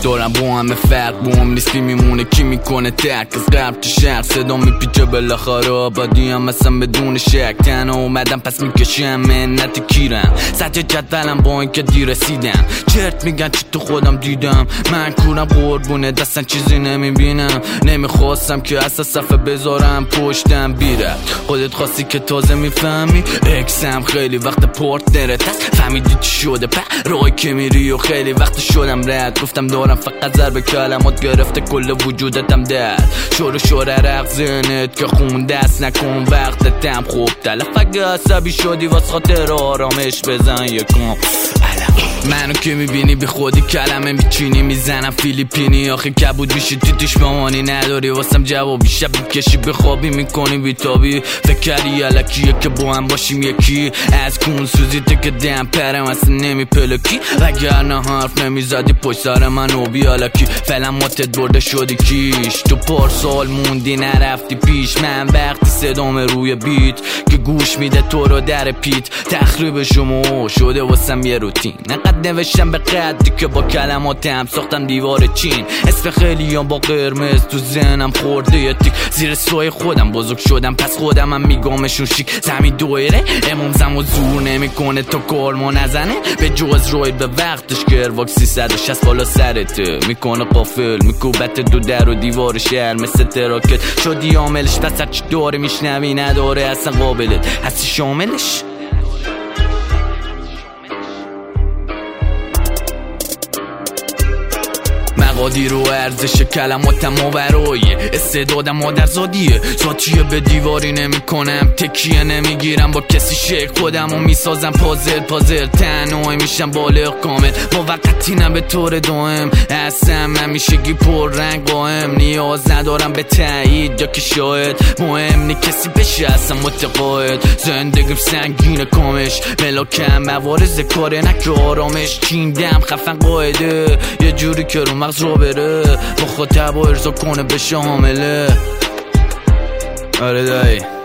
دارم با همه فرق با هم نیست میمونه کی میکنه تک از غرب تو شرق صدا میپیچه بالاخره آبادی هم مثلا بدون شک تنها اومدم پس میکشم منت کیرم سطح جدولم با اینکه دیر رسیدم چرت میگن چی تو خودم دیدم من کورم قربونه دستن چیزی نمیبینم نمیخواستم که اصلا صفحه بذارم پشتم بیره خودت خواستی که تازه میفهمی اکسم خیلی وقت پورت درت هست فهمیدی چی شده راهی که میری و خیلی وقت شدم رد گفتم دارم فقط ضرب کلمات گرفته کل وجودتم درد شور عرق ذهنت که خون دست نکن وقتتم خوب تلف اگه عصبی شدی واس خاطر آرامش بزن یکم منو که میبینی بی خودی کلمه میچینی میزنم فیلیپینی آخه کبود میشی تو دیش مامانی نداری واسم جوابی شب بکشی بخوابی میکنی بیتابی فکری علکیه که با هم باشیم یکی از کون سوزی که دم پرم اصلا نمیپلکی وگر نه حرف نمیزدی پشت سر من و بیالکی فعلا ماتت برده شدی کیش تو پارسال موندی نرفتی پیش من وقتی صدام روی بیت که گوش میده تو رو در پیت تخریب شما شده واسم یه روتین نقد نوشتم به قدری که با کلماتم ساختم دیوار چین اسم خیلی هم با قرمز تو ذهنم خورده یه تیک زیر سوی خودم بزرگ شدم پس خودم هم میگامشون شیک زمین دویره امامزم و زور نمیکنه تا کارمو نزنه به جوز روید به وقتش که ارواک 360 بالا سرته میکنه قافل میکوبت دو در و دیوار شهر مثل تراکت شدی عاملش پس هرچی داره میشنوی نداره اصلا قابلت هستی شاملش مقادیر و ارزش کلماتم آورایه استعدادم مادرزادیه ذاتیه به دیواری نمی کنم تکیه نمیگیرم با کسی شک خودم و میسازم پازل تنهایی میشم بالغ کامل با وقتی نه به طور دائم هستم همیشگی پر رنگ قائم نیاز ندارم به تایید یا که شاید مهم نی کسی بشه اصلا متقاعد زندگیم سنگینه کامش ملاکم موارز کاره نکه آرامش چیندم خفن قاعده یه جوری که رو مغز رو بره با خود تبا ارزا کنه بشه حامله آره دایی